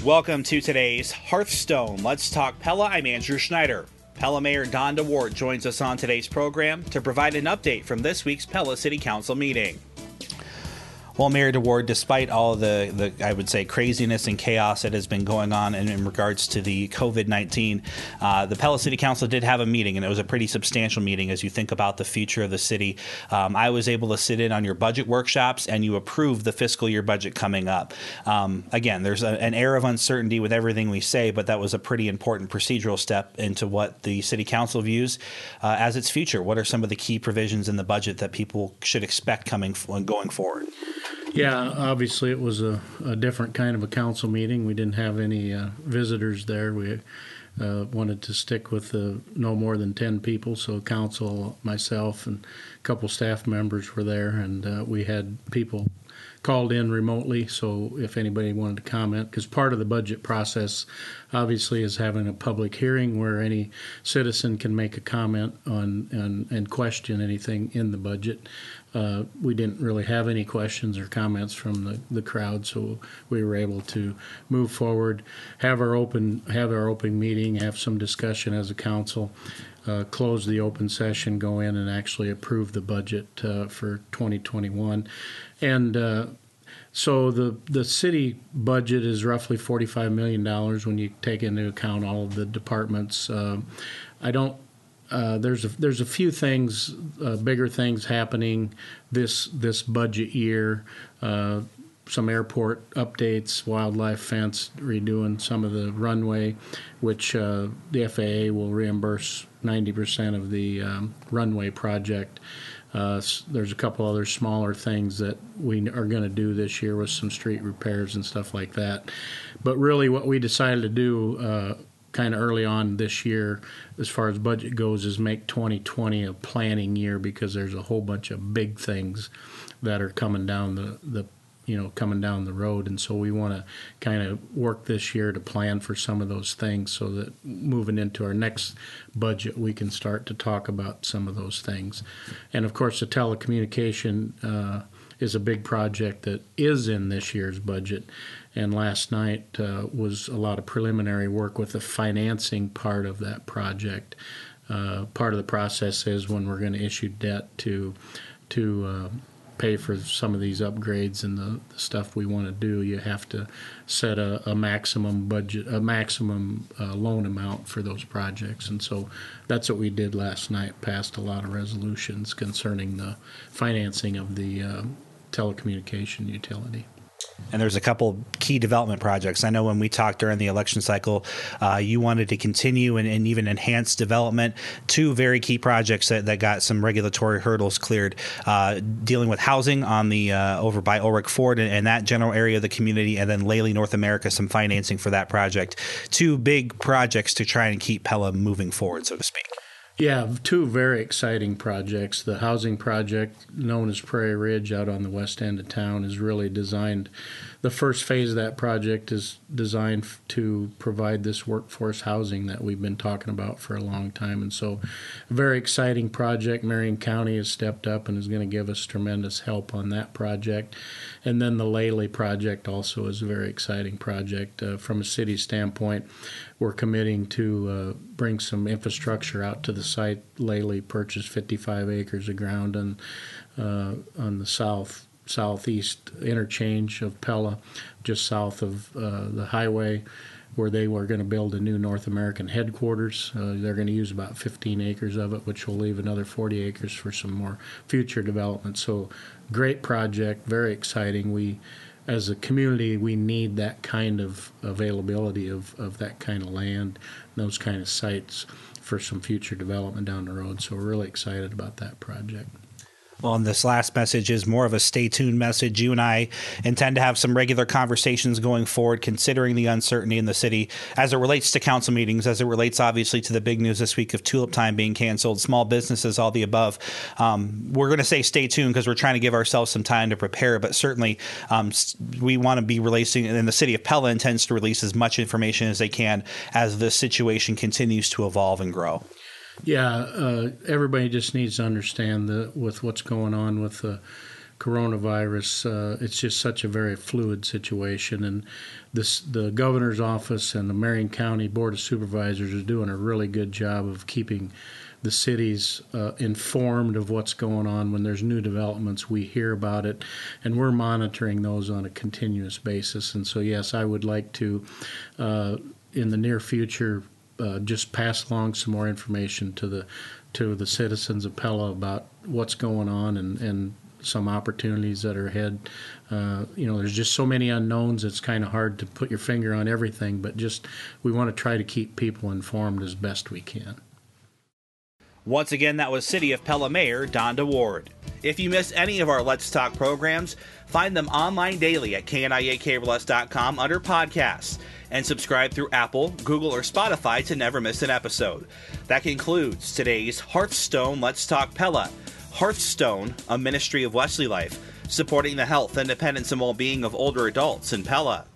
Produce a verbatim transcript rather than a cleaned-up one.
Welcome to today's Hearthstone. Let's talk Pella. I'm Andrew Schneider. Pella Mayor Don DeWart joins us on today's program to provide an update from this week's Pella City Council meeting. Well, Mayor DeWart, despite all the, the, I would say, craziness and chaos that has been going on in, in regards to the COVID nineteen, uh, the Pella City Council did have a meeting, and it was a pretty substantial meeting as you think about the future of the city. Um, I was able to sit in on your budget workshops, and you approved the fiscal year budget coming up. Um, again, there's a, an air of uncertainty with everything we say, but that was a pretty important procedural step into what the City Council views uh, as its future. What are some of the key provisions in the budget that people should expect coming going forward? Yeah, obviously it was a, a different kind of a council meeting. We didn't have any uh, visitors there. We uh, wanted to stick with uh, no more than ten people, so council, myself, and a couple staff members were there, and uh, we had people called in remotely, so if anybody wanted to comment, because part of the budget process obviously is having a public hearing where any citizen can make a comment on and, and question anything in the budget. Uh, we didn't really have any questions or comments from the, the crowd, so we were able to move forward, have our open have our open meeting, have some discussion as a council, uh, close the open session, go in and actually approve the budget uh, for twenty twenty-one. And uh, so the the city budget is roughly forty-five million dollars when you take into account all of the departments. Uh, I don't. Uh, there's a there's a few things, uh, bigger things happening this this budget year. Uh, some airport updates, wildlife fence, redoing some of the runway, which uh, the F A A will reimburse ninety percent of the um, runway project. Uh, there's a couple other smaller things that we are going to do this year with some street repairs and stuff like that. But really what we decided to do uh, kind of early on this year as far as budget goes is make twenty twenty a planning year, because there's a whole bunch of big things that are coming down the, the you know, coming down the road. And so we want to kind of work this year to plan for some of those things so that moving into our next budget, we can start to talk about some of those things. And of course, the telecommunication uh, is a big project that is in this year's budget. And last night uh, was a lot of preliminary work with the financing part of that project. Uh, part of the process is when we're going to issue debt to to uh, pay for some of these upgrades and the, the stuff we want to do, you have to set a, a maximum budget, a maximum uh, loan amount for those projects. And so that's what we did last night, passed a lot of resolutions concerning the financing of the uh, telecommunication utility. And there's a couple key development projects. I know when we talked during the election cycle, uh, you wanted to continue and, and even enhance development. Two very key projects that, that got some regulatory hurdles cleared, uh, dealing with housing on the uh, over by Ulrich Ford and, and that general area of the community, and then Lely North America, some financing for that project. Two big projects to try and keep Pella moving forward, so to speak. Yeah, two very exciting projects. The housing project, known as Prairie Ridge out on the west end of town, is really designed. The first phase of that project is designed to provide this workforce housing that we've been talking about for a long time. And so a very exciting project. Marion County has stepped up and is going to give us tremendous help on that project. And then the Lely project also is a very exciting project. Uh, from a city standpoint, we're committing to uh, bring some infrastructure out to the site. Lely purchased fifty-five acres of ground on, uh, on the south southeast interchange of Pella, just south of uh, the highway, where they were going to build a new North American headquarters. Uh, they're going to use about fifteen acres of it, which will leave another forty acres for some more future development. So great project, very exciting. We, as a community, we need that kind of availability of, of that kind of land, those kind of sites for some future development down the road. So we're really excited about that project. Well, and this last message is more of a stay tuned message. You and I intend to have some regular conversations going forward, considering the uncertainty in the city as it relates to council meetings, as it relates obviously to the big news this week of Tulip Time being canceled, small businesses, all the above. Um, we're going to say stay tuned because we're trying to give ourselves some time to prepare, but certainly um, we want to be releasing, and the city of Pella intends to release as much information as they can as this situation continues to evolve and grow. Yeah, uh, everybody just needs to understand that with what's going on with the coronavirus, uh, it's just such a very fluid situation. And this, the governor's office and the Marion County Board of Supervisors are doing a really good job of keeping the cities uh, informed of what's going on. When there's new developments, we hear about it, and we're monitoring those on a continuous basis. And so, yes, I would like to, uh, in the near future, uh, just pass along some more information to the to the citizens of Pella about what's going on and, and some opportunities that are ahead. Uh, you know, there's just so many unknowns, it's kind of hard to put your finger on everything, but just we want to try to keep people informed as best we can. Once again, that was City of Pella Mayor Donda Ward. If you miss any of our Let's Talk programs, find them online daily at K N I A Cable S dot com under podcasts, and subscribe through Apple, Google, or Spotify to never miss an episode. That concludes today's Hearthstone Let's Talk Pella. Hearthstone, a ministry of Wesley Life, supporting the health, independence, and well-being of older adults in Pella.